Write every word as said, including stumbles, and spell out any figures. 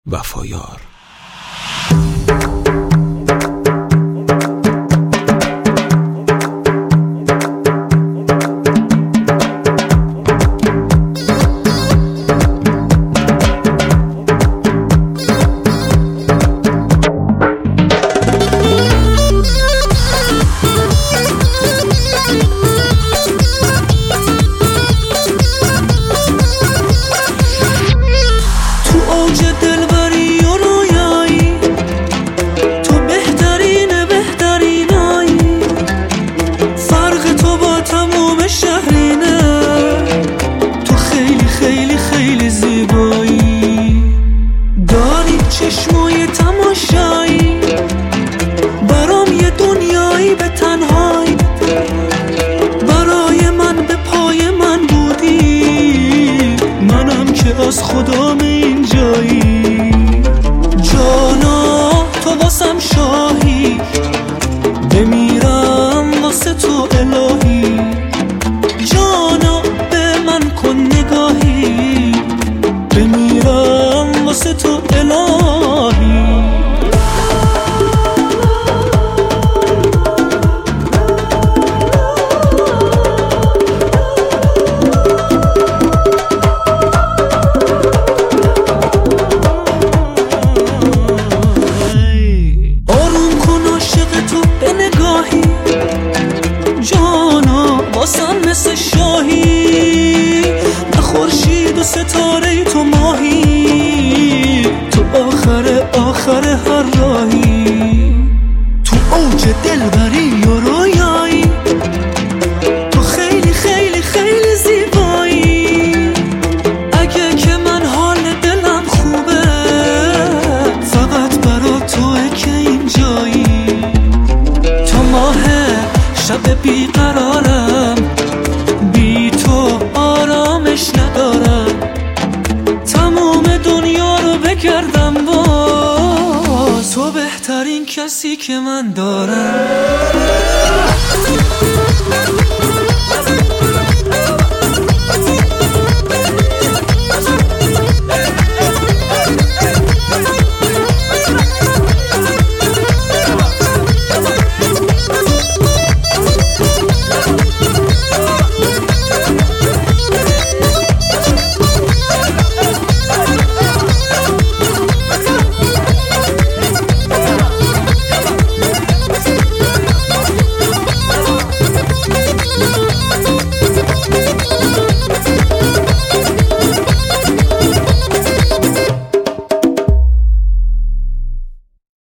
وفایار. چشمای تماشایی برام یه دنیایی به تنهایی، برای من به پای من بودی، منم که از خدام این جایی. جانا تو واسم شاهی، بمیرم واسه تو الهی. جانا به من کن نگاهی، بمیرم واسه تو الهی. آروم کن عاشق تو به نگاهی، جانا واسم مثل شاهی. نه خورشید و ستاره تو ماهی، تو آخر آخر هر راهی. تو اوج دلبری و رویایی، تو خیلی خیلی خیلی زیبایی. اگه که من حال دلم خوبه، فقط برا توه که اینجایی. تو ماه شب بیقرارم، بی تو آرامش ندارم. تمام دنیا رو بگردم باز، تو بهترین کسی که من دارم.